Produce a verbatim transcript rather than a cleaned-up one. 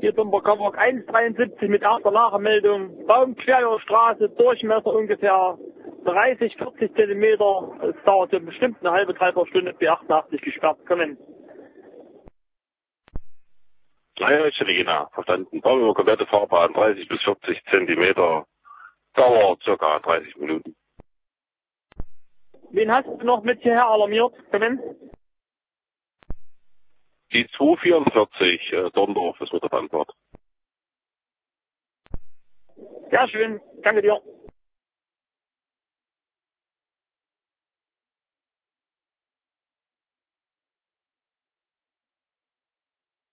Hier zum Bockabrock eins dreiundsiebzig mit erster Nachmeldung. Baum quer über die Straße, Durchmesser ungefähr dreißig, vierzig Zentimeter. Es dauerte bestimmt eine halbe, dreiviertel Stunde, B achtundachtzig gesperrt. Kommen. Naja, ist Selina, verstanden. Baum über komplette Fahrbahn, dreißig bis vierzig Zentimeter. Dauer circa dreißig Minuten. Wen hast du noch mit hierher alarmiert? Kommen. Die zweihundertvierundvierzig, äh, Dorndorf ist mit der Antwort. Sehr schön. Danke dir.